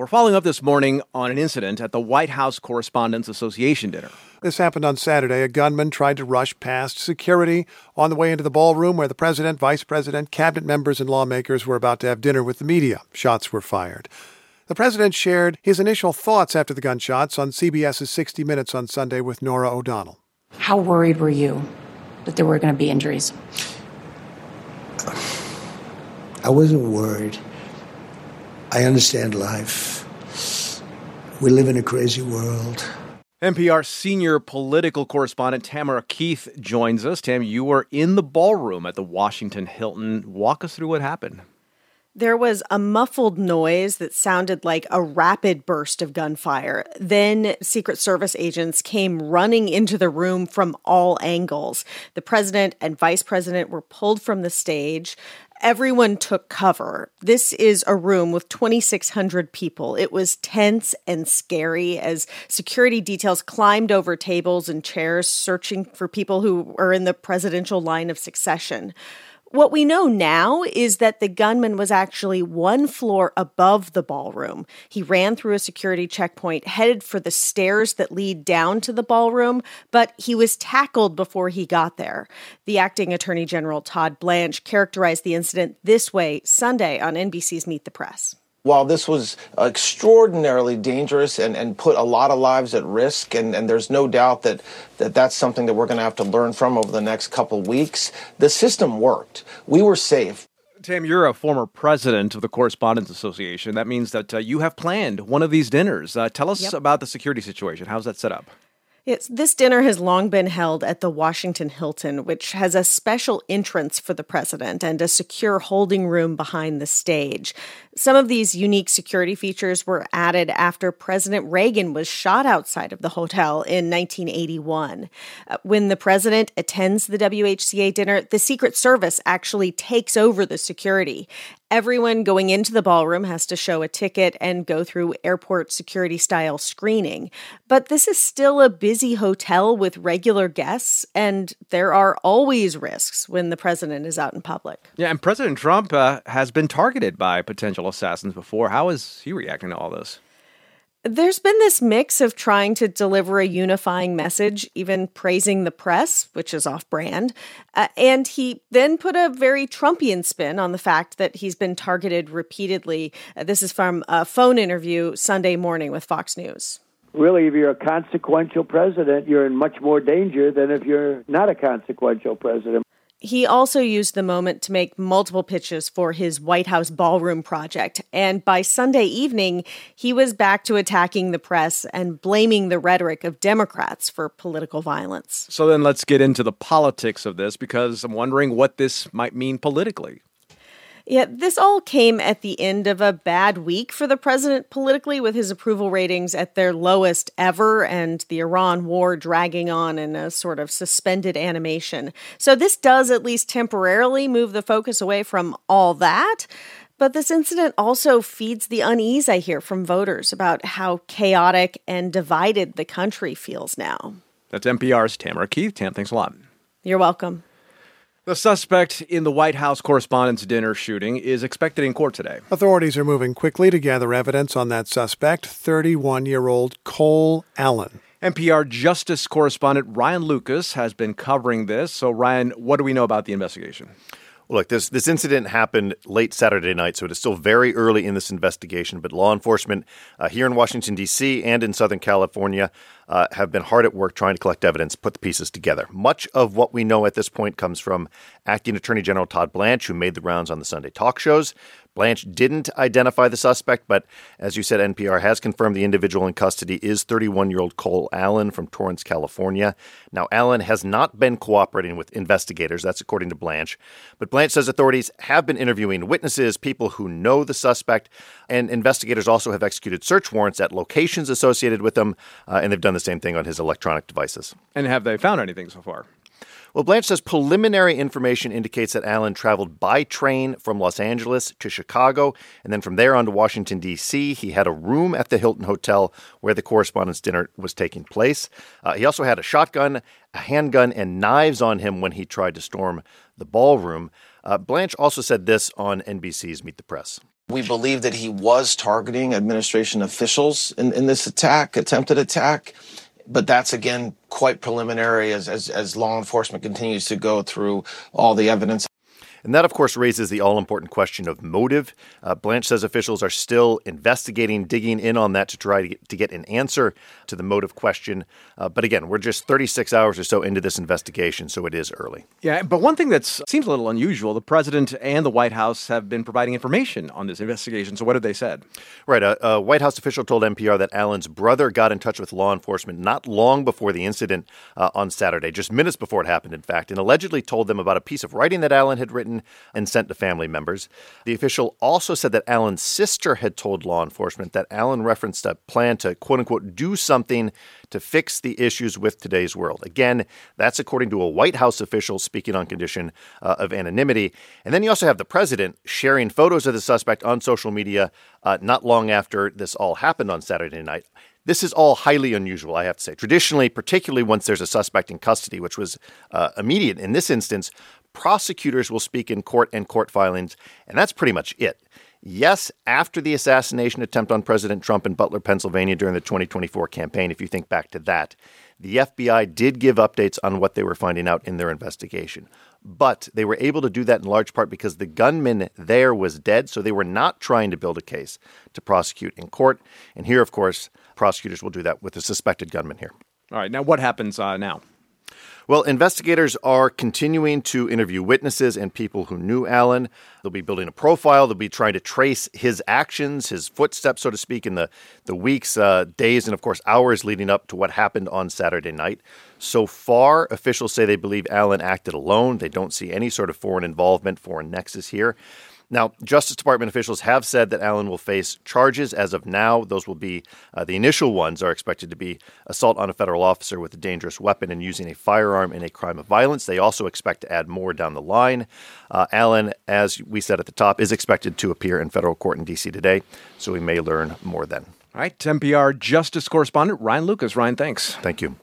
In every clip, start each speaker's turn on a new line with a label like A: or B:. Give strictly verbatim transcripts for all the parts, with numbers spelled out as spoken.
A: We're following up this morning on an incident at the White House Correspondents Association dinner.
B: This happened on Saturday. A gunman tried to rush past security on the way into the ballroom where the president, vice president, cabinet members, and lawmakers were about to have dinner with the media. Shots were fired. The president shared his initial thoughts after the gunshots on CBS's sixty minutes on Sunday with Norah O'Donnell.
C: How worried were you that there were going to be injuries?
D: I wasn't worried. I understand life. We live in a crazy world.
A: N P R senior political correspondent Tamara Keith joins us. Tam, you were in the ballroom at the Washington Hilton. Walk us through what happened.
E: There was a muffled noise that sounded like a rapid burst of gunfire. Then Secret Service agents came running into the room from all angles. The president and vice president were pulled from the stage. Everyone took cover. This is a room with twenty-six hundred people. It was tense and scary as security details climbed over tables and chairs, searching for people who are in the presidential line of succession. What we know now is that the gunman was actually one floor above the ballroom. He ran through a security checkpoint, headed for the stairs that lead down to the ballroom, but he was tackled before he got there. The acting Attorney General Todd Blanche characterized the incident this way Sunday on N B C's Meet the Press.
F: While this was extraordinarily dangerous and, and put a lot of lives at risk, and, and there's no doubt that, that that's something that we're going to have to learn from over the next couple of weeks, the system worked. We were safe.
A: Tam, you're a former president of the Correspondents Association. That means that uh, you have planned one of these dinners. Uh, tell us
E: Yep.
A: about the security situation. How's that set up?
E: Yes, this dinner has long been held at the Washington Hilton, which has a special entrance for the president and a secure holding room behind the stage. Some of these unique security features were added after President Reagan was shot outside of the hotel in nineteen eighty-one. Uh, when the president attends the W H C A dinner, the Secret Service actually takes over the security. Everyone going into the ballroom has to show a ticket and go through airport security-style screening. But this is still a busy hotel with regular guests, and there are always risks when the president is out in public.
A: Yeah, and President Trump uh, has been targeted by potential assassins before. How is he reacting to all this?
E: There's been this mix of trying to deliver a unifying message, even praising the press, which is off-brand. Uh, and he then put a very Trumpian spin on the fact that he's been targeted repeatedly. Uh, this is from a phone interview Sunday morning with Fox News.
G: Really, if you're a consequential president, you're in much more danger than if you're not a consequential president.
E: He also used the moment to make multiple pitches for his White House ballroom project. And by Sunday evening, he was back to attacking the press and blaming the rhetoric of Democrats for political violence.
A: So then let's get into the politics of this, because I'm wondering what this might mean politically.
E: Yeah, this all came at the end of a bad week for the president politically, with his approval ratings at their lowest ever and the Iran war dragging on in a sort of suspended animation. So this does at least temporarily move the focus away from all that. But this incident also feeds the unease I hear from voters about how chaotic and divided the country feels now.
A: That's N P R's Tamara Keith. Tam, thanks a lot.
E: You're welcome.
A: The suspect in the White House Correspondents' Dinner shooting is expected in court today.
B: Authorities are moving quickly to gather evidence on that suspect, thirty-one-year-old Cole Allen.
A: N P R Justice correspondent Ryan Lucas has been covering this. So, Ryan, what do we know about the investigation?
H: Well, look, this this incident happened late Saturday night, so it is still very early in this investigation. But law enforcement uh, here in Washington, D C and in Southern California uh, have been hard at work trying to collect evidence, put the pieces together. Much of what we know at this point comes from Acting Attorney General Todd Blanche, who made the rounds on the Sunday talk shows. Blanche didn't identify the suspect, but as you said, N P R has confirmed the individual in custody is thirty-one-year-old Cole Allen from Torrance, California. Now, Allen has not been cooperating with investigators. That's according to Blanche. But Blanche says authorities have been interviewing witnesses, people who know the suspect, and investigators also have executed search warrants at locations associated with him, uh, and they've done the same thing on his electronic devices.
A: And have they found anything so far?
H: Well, Blanche says preliminary information indicates that Allen traveled by train from Los Angeles to Chicago, and then from there on to Washington, D C. He had a room at the Hilton Hotel where the Correspondents' Dinner was taking place. Uh, he also had a shotgun, a handgun, and knives on him when he tried to storm the ballroom. Uh, Blanche also said this on N B C's Meet the Press.
F: We believe that he was targeting administration officials in, in this attack, attempted attack. But that's, again, quite preliminary as, as, as law enforcement continues to go through all the evidence.
H: And that, of course, raises the all-important question of motive. Uh, Blanche says officials are still investigating, digging in on that to try to get, to get an answer to the motive question. Uh, but again, we're just thirty-six hours or so into this investigation, so it is early.
A: Yeah, but one thing that seems a little unusual, the president and the White House have been providing information on this investigation. So what have they said?
H: Right. A, a White House official told N P R that Allen's brother got in touch with law enforcement not long before the incident uh, on Saturday, just minutes before it happened, in fact, and allegedly told them about a piece of writing that Allen had written and sent to family members. The official also said that Allen's sister had told law enforcement that Allen referenced a plan to, quote unquote, do something to fix the issues with today's world. Again, that's according to a White House official speaking on condition uh, of anonymity. And then you also have the president sharing photos of the suspect on social media uh, not long after this all happened on Saturday night. This is all highly unusual, I have to say. Traditionally, particularly once there's a suspect in custody, which was uh, immediate in this instance, prosecutors will speak in court and court filings, and that's pretty much it. Yes, after the assassination attempt on President Trump in Butler, Pennsylvania during the twenty twenty-four campaign, if you think back to that, the F B I did give updates on what they were finding out in their investigation. But they were able to do that in large part because the gunman there was dead, so they were not trying to build a case to prosecute in court. And here, of course, prosecutors will do that with the suspected gunman here.
A: All right, now what happens uh, now?
H: Well, investigators are continuing to interview witnesses and people who knew Allen. They'll be building a profile. They'll be trying to trace his actions, his footsteps, so to speak, in the, the weeks, uh, days, and, of course, hours leading up to what happened on Saturday night. So far, officials say they believe Allen acted alone. They don't see any sort of foreign involvement, foreign nexus here. Now, Justice Department officials have said that Allen will face charges as of now. Those will be, uh, the initial ones are expected to be assault on a federal officer with a dangerous weapon and using a firearm in a crime of violence. They also expect to add more down the line. Uh, Allen, as we said at the top, is expected to appear in federal court in D C today, so we may learn more then.
A: All right, N P R Justice correspondent Ryan Lucas. Ryan, thanks.
H: Thank you.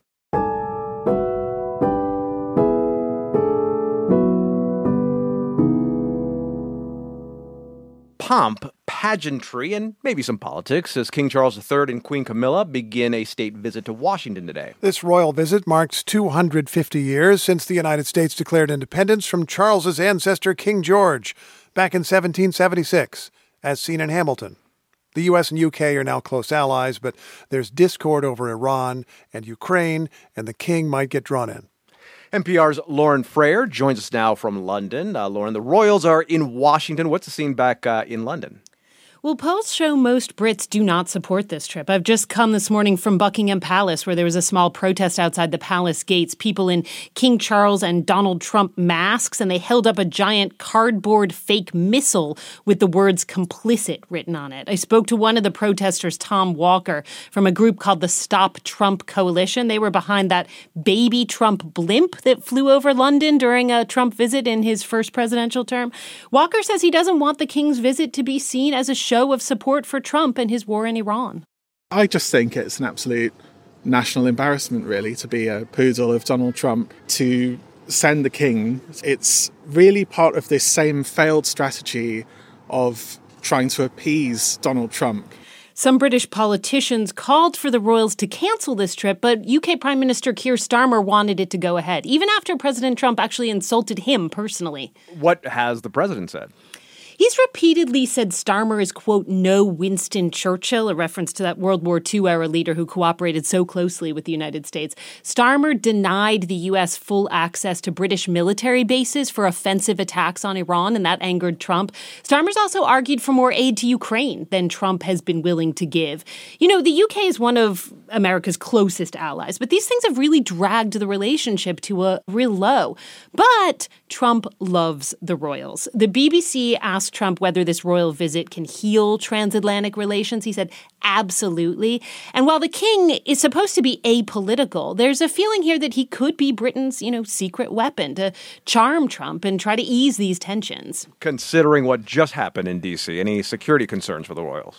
A: Pomp, pageantry, and maybe some politics as King Charles the Third and Queen Camilla begin a state visit to Washington today.
B: This royal visit marks two hundred fifty years since the United States declared independence from Charles's ancestor, King George, back in seventeen seventy-six, as seen in Hamilton. The U S and U K are now close allies, but there's discord over Iran and Ukraine, and the king might get drawn in.
A: N P R's Lauren Frayer joins us now from London. Uh, Lauren, the royals are in Washington. What's the scene back uh, in London?
I: Well, polls show most Brits do not support this trip. I've just come this morning from Buckingham Palace, where there was a small protest outside the palace gates, people in King Charles and Donald Trump masks, and they held up a giant cardboard fake missile with the words complicit written on it. I spoke to one of the protesters, Tom Walker, from a group called the Stop Trump Coalition. They were behind that baby Trump blimp that flew over London during a Trump visit in his first presidential term. Walker says he doesn't want the king's visit to be seen as a show of support for Trump and his war in Iran.
J: I just think it's an absolute national embarrassment, really, to be a poodle of Donald Trump, to send the king. It's really part of this same failed strategy of trying to appease Donald Trump.
I: Some British politicians called for the royals to cancel this trip, but U K Prime Minister Keir Starmer wanted it to go ahead, even after President Trump actually insulted him personally.
A: What has the president said?
I: He's repeatedly said Starmer is, quote, no Winston Churchill, a reference to that World War Two era leader who cooperated so closely with the United States. Starmer denied the U S full access to British military bases for offensive attacks on Iran, and that angered Trump. Starmer's also argued for more aid to Ukraine than Trump has been willing to give. You know, the U K is one of America's closest allies, but these things have really dragged the relationship to a real low. But Trump loves the royals. The B B C asked Trump whether this royal visit can heal transatlantic relations. He said, absolutely. And while the king is supposed to be apolitical, there's a feeling here that he could be Britain's, you know, secret weapon to charm Trump and try to ease these tensions.
A: Considering what just happened in D C, any security concerns for the royals?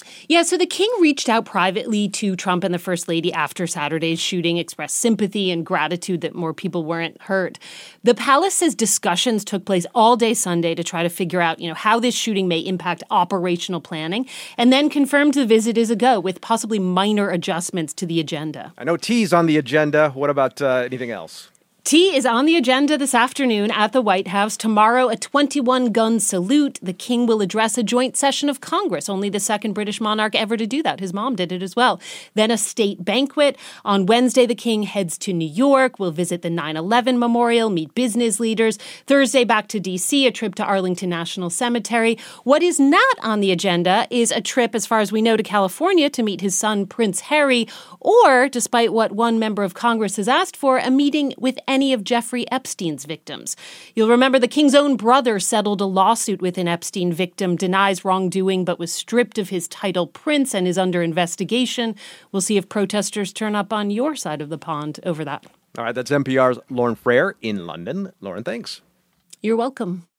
I: Yeah, so the king reached out privately to Trump and the First Lady after Saturday's shooting, expressed sympathy and gratitude that more people weren't hurt. The palace says discussions took place all day Sunday to try to figure out, you know, how this shooting may impact operational planning, and then confirmed the visit is a go with possibly minor adjustments to the agenda.
A: I know tea's on the agenda. What about uh, anything else?
I: Tea is on the agenda this afternoon at the White House. Tomorrow, a twenty-one gun salute. The king will address a joint session of Congress, only the second British monarch ever to do that. His mom did it as well. Then a state banquet. On Wednesday, the king heads to New York. Will visit the nine eleven memorial, meet business leaders. Thursday, back to D C, a trip to Arlington National Cemetery. What is not on the agenda is a trip, as far as we know, to California to meet his son, Prince Harry, or, despite what one member of Congress has asked for, a meeting with any of Jeffrey Epstein's victims. You'll remember the king's own brother settled a lawsuit with an Epstein victim, denies wrongdoing, but was stripped of his title prince and is under investigation. We'll see if protesters turn up on your side of the pond over that.
A: All right, that's N P R's Lauren Frayer in London. Lauren, thanks.
I: You're welcome.